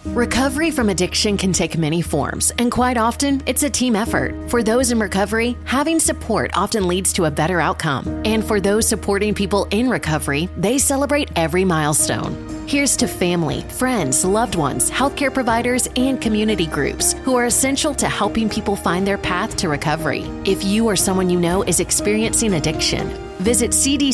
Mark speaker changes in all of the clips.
Speaker 1: Recovery from addiction can take many forms, and quite often, it's a team effort. For those in recovery, having support often leads to a better outcome. And for those supporting people in recovery, they celebrate every milestone. Here's to family, friends, loved ones, healthcare providers, and community groups who are essential to helping people find their path to recovery. If you or someone you know is experiencing addiction, visit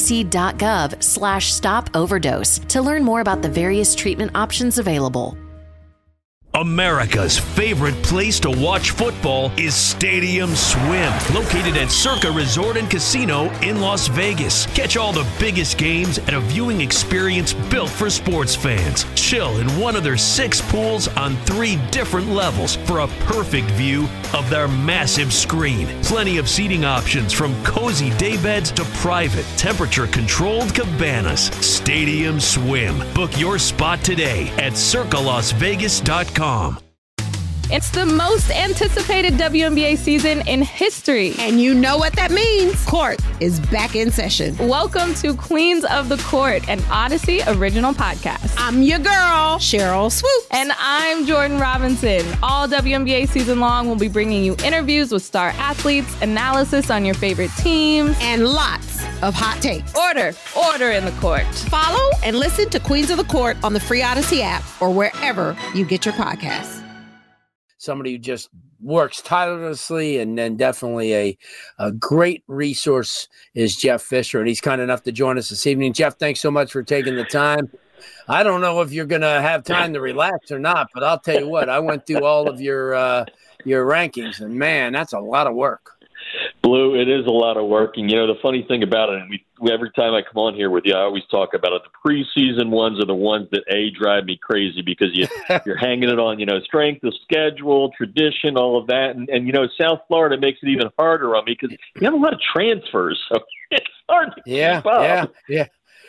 Speaker 1: cdc.gov/stop overdose to learn more about the various treatment options available.
Speaker 2: America's favorite place to watch football is Stadium Swim, located at Circa Resort and Casino in Las Vegas. Catch all the biggest games at a viewing experience built for sports fans. Chill in one of their 6 pools on 3 different levels for a perfect view of their massive screen. Plenty of seating options from cozy daybeds to private, temperature-controlled cabanas. Stadium Swim. Book your spot today at circalasvegas.com.
Speaker 3: It's the most anticipated WNBA season in history.
Speaker 4: And you know what that means. Court is back in session.
Speaker 3: Welcome to Queens of the Court, an Odyssey original podcast.
Speaker 4: I'm your girl, Cheryl Swoops.
Speaker 3: And I'm Jordan Robinson. All WNBA season long, we'll be bringing you interviews with star athletes, analysis on your favorite teams,
Speaker 4: and lots of hot takes.
Speaker 3: Order in the court.
Speaker 4: Follow and listen to Queens of the Court on the free Odyssey app or wherever you get your podcasts.
Speaker 5: Somebody who just works tirelessly, and then definitely a great resource is Jeff Fisher, and he's kind enough to join us this evening. Jeff, thanks so much for taking the time. I don't know if you're going to have time to relax or not, but I'll tell you what, I went through all of your rankings, and man, that's a lot of work.
Speaker 6: Blue, it is a lot of work. And, the funny thing about it, and we every time I come on here with you, I always talk about it. The preseason ones are the ones that, drive me crazy because you're hanging it on, strength of schedule, tradition, all of that. And South Florida makes it even harder on me because you have a lot of transfers. So it's hard to keep up.
Speaker 5: Yeah.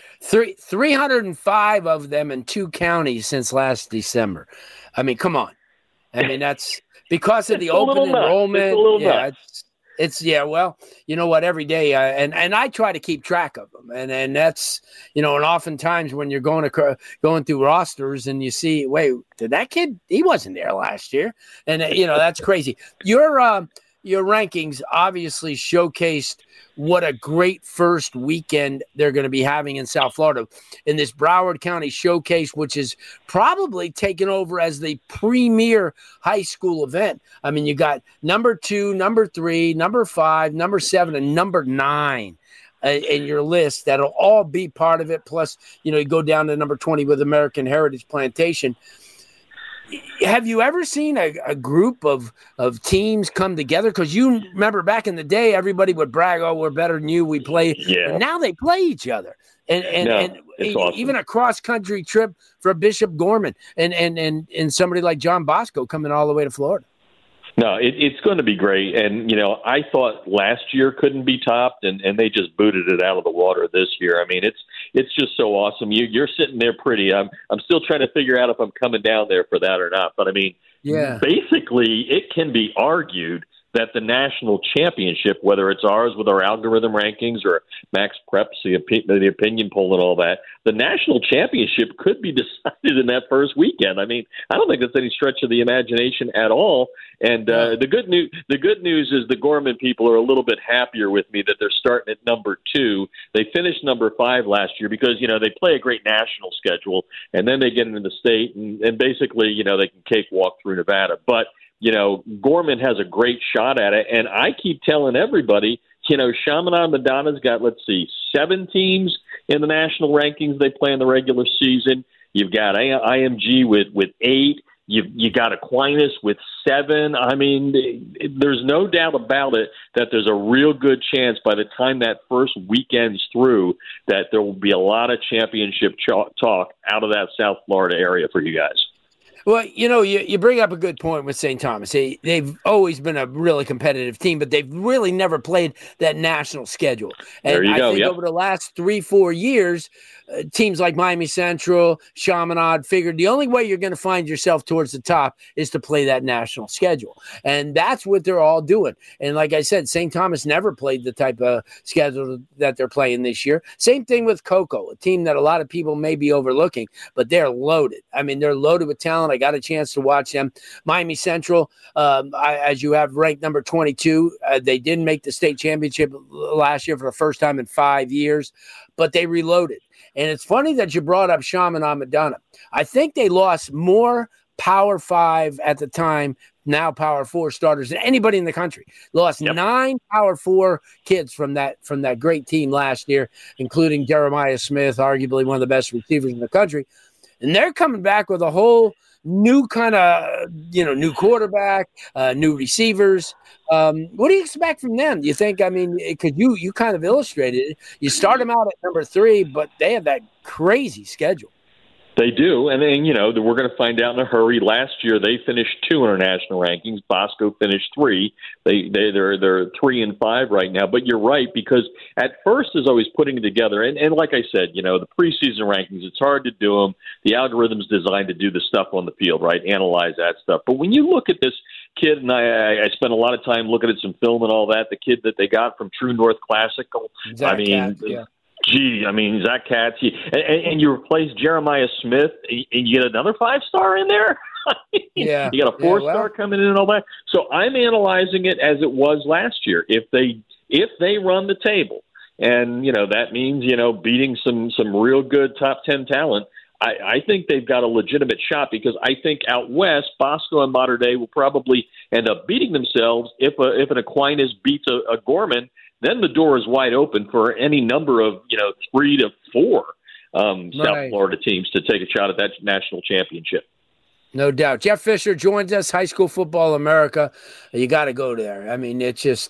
Speaker 5: 305 of them in 2 counties since last December. I mean, come on. I mean, that's because of the open enrollment. Well, you know what, every day, and I try to keep track of them, and that's, and oftentimes when you're going through rosters and you see, wait, did that kid, he wasn't there last year, and that's crazy. Your rankings obviously showcased what a great first weekend they're going to be having in South Florida in this Broward County Showcase, which is probably taken over as the premier high school event. I mean, you got number 2, number 3, number 5, number 7, and number 9 in your list. That'll all be part of it. Plus, you go down to number 20 with American Heritage Plantation. Have you ever seen a group of teams come together? Because you remember back in the day, everybody would brag, "Oh, we're better than you. We play." Yeah. And now they play each other, and awesome. Even a cross country trip for Bishop Gorman and somebody like John Bosco coming all the way to Florida.
Speaker 6: No, it's going to be great. And, I thought last year couldn't be topped, and they just booted it out of the water this year. I mean, it's just so awesome. You're sitting there pretty. I'm still trying to figure out if I'm coming down there for that or not. But, I mean, basically it can be argued that the national championship, whether it's ours with our algorithm rankings or Max Preps, the opinion poll and all that, the national championship could be decided in that first weekend. I mean, I don't think that's any stretch of the imagination at all. And the good news is the Gorman people are a little bit happier with me that they're starting at number 2. They finished number 5 last year because, they play a great national schedule, and then they get into the state, and basically, they can cakewalk through Nevada. But Gorman has a great shot at it. And I keep telling everybody, Chaminade Madonna's got, 7 teams in the national rankings they play in the regular season. You've got IMG with 8. You got Aquinas with 7. I mean, there's no doubt about it that there's a real good chance by the time that first weekend's through that there will be a lot of championship talk out of that South Florida area for you guys.
Speaker 5: Well, you bring up a good point with St. Thomas. They've always been a really competitive team, but they've really never played that national schedule. And
Speaker 6: there you go.
Speaker 5: I think over the last 3-4 years, teams like Miami Central, Chaminade figured the only way you're going to find yourself towards the top is to play that national schedule. And that's what they're all doing. And like I said, St. Thomas never played the type of schedule that they're playing this year. Same thing with Cocoa, a team that a lot of people may be overlooking, but they're loaded. I mean, they're loaded with talent. I got a chance to watch them. Miami Central, as you have, ranked number 22. They didn't make the state championship last year for the first time in 5 years, but they reloaded. And it's funny that you brought up Shaman Amadana. I think they lost more Power 5 at the time, now Power 4 starters than anybody in the country. Lost 9 Power 4 kids from that great team last year, including Jeremiah Smith, arguably one of the best receivers in the country. And they're coming back with a whole new kind of, new quarterback, new receivers. What do you expect from them? Do you think, because you kind of illustrated it, you start them out at number 3, but they have that crazy schedule.
Speaker 6: They do, and then, we're going to find out in a hurry. Last year, they finished 2 in our national rankings. Bosco finished 3. They're 3 and 5 right now. But you're right, because at first is always putting it together. And like I said, the preseason rankings, it's hard to do them. The algorithm's designed to do the stuff on the field, right? Analyze that stuff. But when you look at this kid, and I spent a lot of time looking at some film and all that, the kid that they got from True North Classical,
Speaker 5: Zach Katz,
Speaker 6: Zach Katz, and you replace Jeremiah Smith, and you get another 5-star in there. You got a 4-star coming in and all that. So I'm analyzing it as it was last year. If they run the table, and that means beating some real good top 10 talent, I think they've got a legitimate shot, because I think out west, Bosco and Mater Dei will probably end up beating themselves. If an Aquinas beats a Gorman, then the door is wide open for any number of 3 to 4 South Florida teams to take a shot at that national championship.
Speaker 5: No doubt. Jeff Fisher joins us, High School Football America. You got to go there. It's just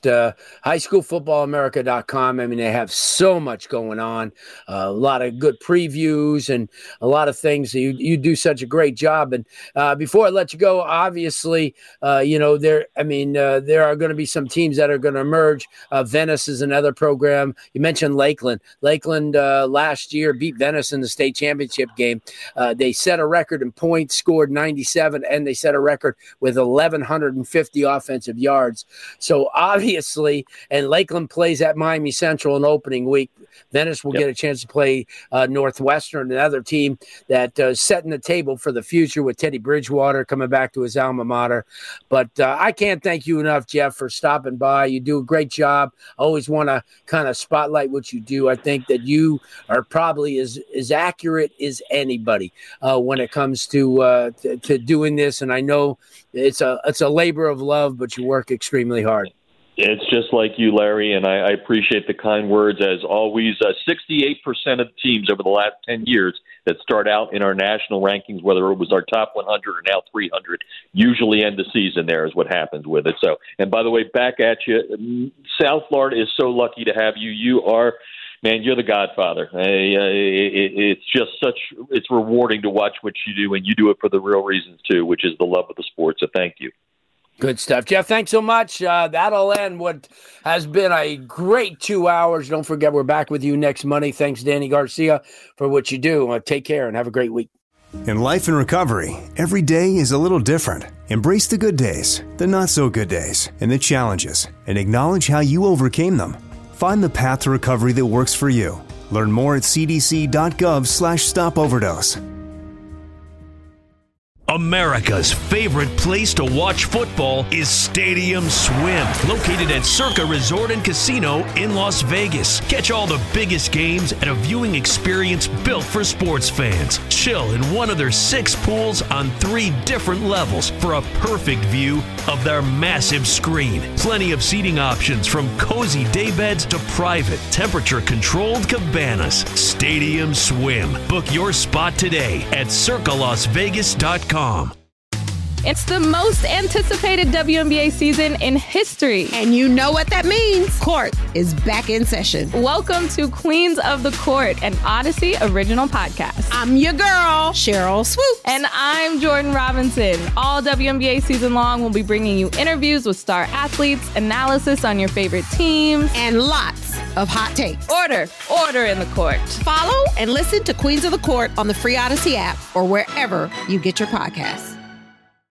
Speaker 5: highschoolfootballamerica.com. They have so much going on, a lot of good previews and a lot of things. You do such a great job. And before I let you go, obviously, there are going to be some teams that are going to emerge. Venice is another program. You mentioned Lakeland. Lakeland last year beat Venice in the state championship game. They set a record in points, scored 97, and they set a record with 1,150 offensive yards. So obviously, and Lakeland plays at Miami Central in opening week. Venice will get a chance to play Northwestern, another team that is setting the table for the future with Teddy Bridgewater coming back to his alma mater. But I can't thank you enough, Jeff, for stopping by. You do a great job. I always want to kind of spotlight what you do. I think that you are probably as accurate as anybody when it comes to doing this, and I know it's a labor of love, but you work extremely hard.
Speaker 6: It's just like you, Larry, and I appreciate the kind words as always. 68% of the teams over the last 10 years that start out in our national rankings, whether it was our top 100 or now 300, usually end the season there is what happens with it. So, and by the way, back at you, South Florida is so lucky to have you. You are, man, you're the godfather. It's just it's rewarding to watch what you do, and you do it for the real reasons too, which is the love of the sport. So thank you.
Speaker 5: Good stuff. Jeff, thanks so much. That'll end what has been a great 2 hours. Don't forget, we're back with you next Monday. Thanks, Danny Garcia, for what you do. Take care and have a great week.
Speaker 7: In life and recovery, every day is a little different. Embrace the good days, the not so good days, and the challenges, and acknowledge how you overcame them. Find the path to recovery that works for you. Learn more at cdc.gov/stopoverdose.
Speaker 2: America's favorite place to watch football is Stadium Swim, located at Circa Resort and Casino in Las Vegas. Catch all the biggest games at a viewing experience built for sports fans. Chill in one of their 6 pools on 3 different levels for a perfect view of their massive screen. Plenty of seating options, from cozy daybeds to private, temperature-controlled cabanas. Stadium Swim. Book your spot today at circalasvegas.com.
Speaker 3: It's the most anticipated WNBA season in history.
Speaker 4: And you know what that means. Court is back in session.
Speaker 3: Welcome to Queens of the Court, an Odyssey original podcast.
Speaker 4: I'm your girl, Cheryl Swoop.
Speaker 3: And I'm Jordan Robinson. All WNBA season long, we'll be bringing you interviews with star athletes, analysis on your favorite teams,
Speaker 4: and lots of hot takes.
Speaker 3: Order in the court.
Speaker 4: Follow and listen to Queens of the Court on the free Odyssey app or wherever you get your podcasts.